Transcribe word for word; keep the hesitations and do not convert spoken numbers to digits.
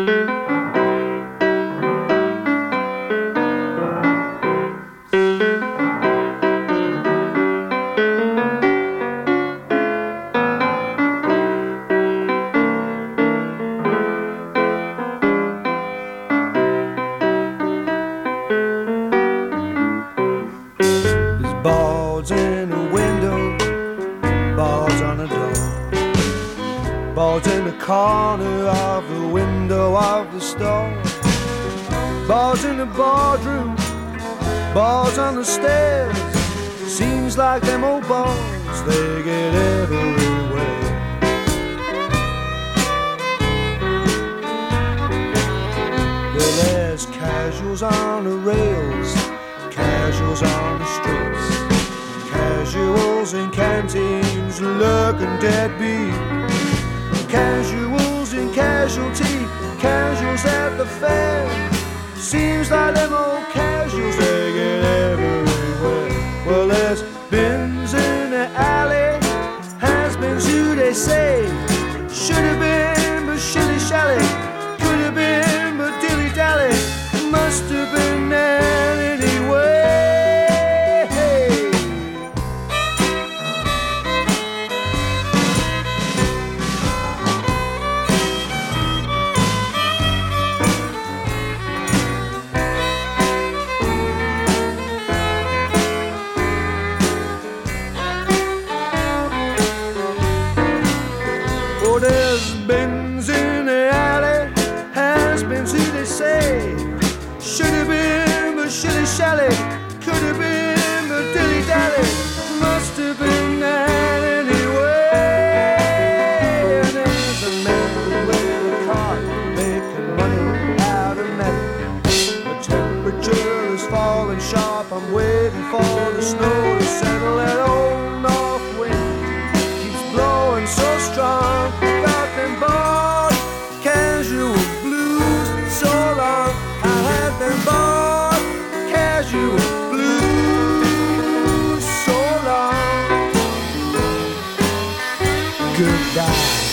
Boards in a window, boards on a door, boards in the corner of the window of the store, boards in the boardroom, boards on the stairs. Seems like them old boards, they get everywhere. Well, there's casuals on the rails, casuals on the streets, casuals in canteens lurking deadbeat, casuals in casualty, casuals at the fair. Seems like them old casuals, they get everywhere. Well, there's bins in the alley, has been who they say. Should have been but shilly-shally, could have been but dilly-dally, must have been there anyway. Oh, there's bins in the alley, has been who they say. Should have been but shilly-shally, could have been but dilly-dally, must have been that anyway. And there's a man with a car making money out of metal. The temperature is falling sharp, I'm waiting for the snow to settle. That old north wind keeps blowing so strong, got them bored casual blues so long. I had them bored casual blues so long. Goodbye.